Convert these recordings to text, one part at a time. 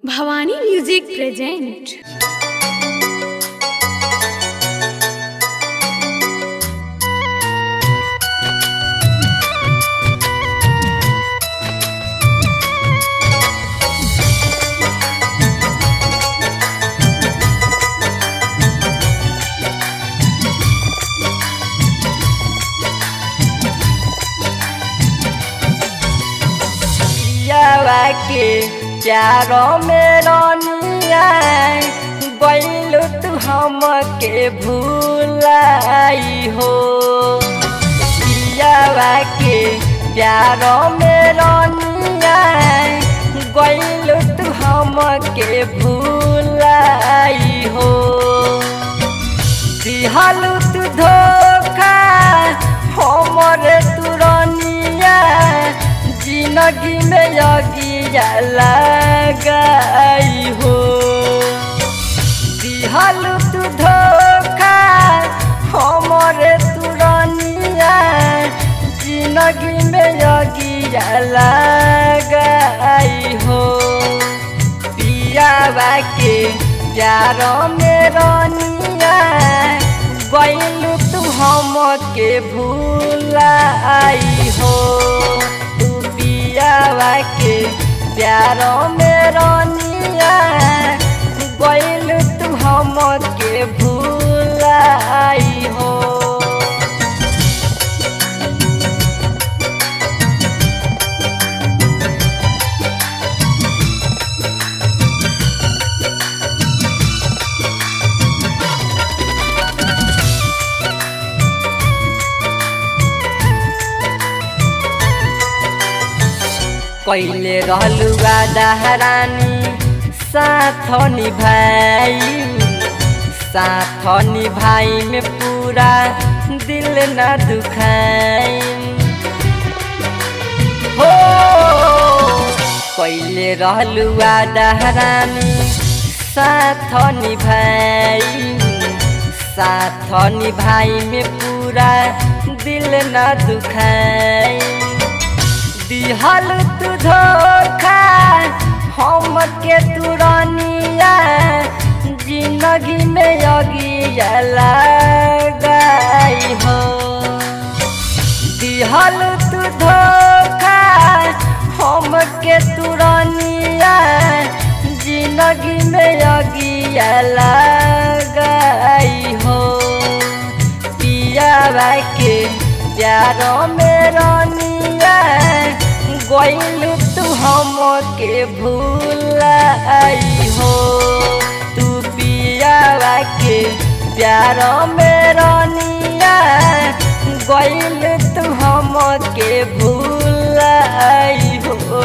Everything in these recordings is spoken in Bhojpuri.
Bhavani music present. के प्यारों में रोनिया गइलू तू हमके भूलाई हो। पियावा के प्यारों में रोनिया गइलू तू हमके भूलाई हो। दिहलू तू धोखा हमरे तू रोनिया जिंदगी में यगिया लगाई हो। दिहलू तू धोखा हमरे तू रानिया जिंदगी में यगिया लगाई हो। पियावा के प्यारों में रानिया गइलू तू हमके भूलाई हो। पियावा के प्यारों में रोनिया गइलू तू हमके भूलाई हो। पहले रहलू दहरानी साथ निभाई, साथ निभाई में पूरा दिल न दुखाई हो। पहले रहलू दहरानी साथ निभाई, साथ निभाई में पूरा दिल न दुखाई। दिहल तू धोखा हमके तू रानिया जिंदगी में यगिया लगाई हो। दिहल तू धोखा हमके तू रानिया जिंदगी में यगिया लगाई हो। पियावा के प्यारों में रानिया गइलू तू हमके भूलाई हो। तू पियावा के प्यारों में रानिया गइलू तू हमके भूलाई हो।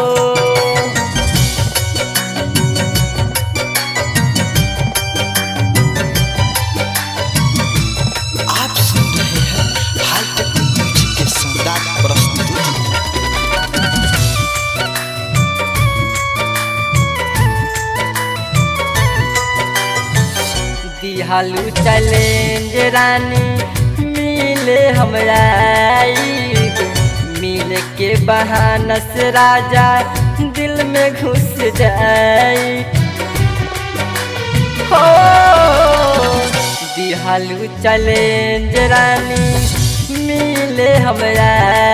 दिहलू चैलेंज रानी मिले हमरा, मिले के बहाना से राजा दिल में घुस जाई हो। दिहलू चैलेंज रानी मिले हमरा,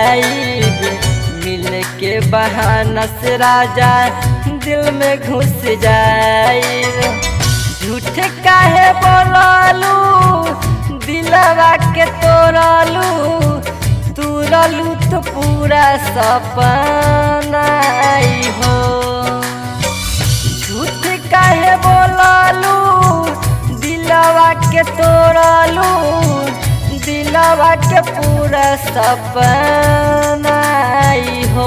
मिले के बहाना से राजा दिल में घुस जाई। झूठ काहे बोलालू दिलवा के तोड़लू, तूरलू तो पूरा सपना हो। झूठ काहे बोलालू दिलवा के तोड़लू, दिलवा के पूरा सपना हो।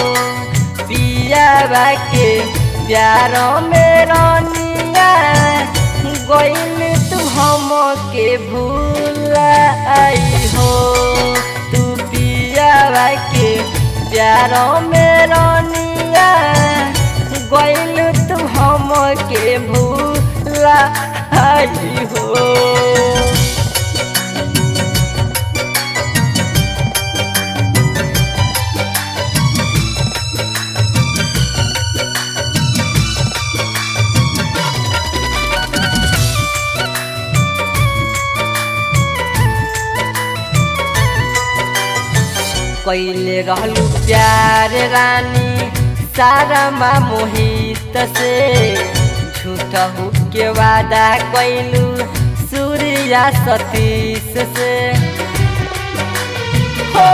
पियावा के प्यारों में रानिया गइलू तू हमके भूलाई हो। तू पियावा के प्यारों में रानिया गइलू तू हमके भूलाई हो। पहले रहलू प्यार रानी सारा माँ मोहित से झूठा हो के वादा कैलू सूर्या सतीश से हो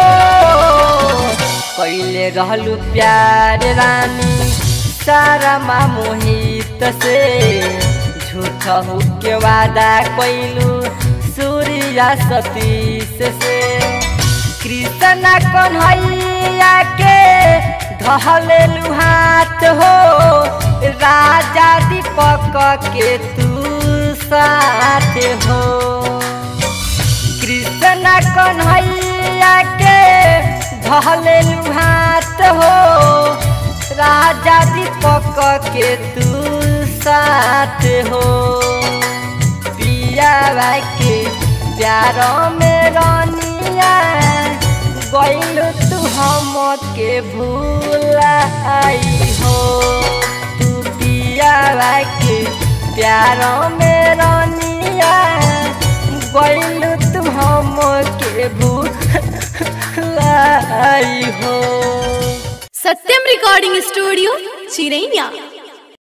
पहले रहलू प्यार रानी सारा माँ मोहित से झूठा हो के वादा कैलू सूर्या सतीश से कृष्णा कन्हैया के धलेलू हाथ हो राजा दीपक के तू साथ हो कृष्णा कन्हैया के धलेलू हाथ हो राजा दीपक के तू साथ हो पिया के प्यारों में रानिया गइल तू हम के भूलाई हो तू पिया के प्यारों में रानिया गइल तू हम के भूलाई हो। सत्यम रिकॉर्डिंग स्टूडियो चिरैया।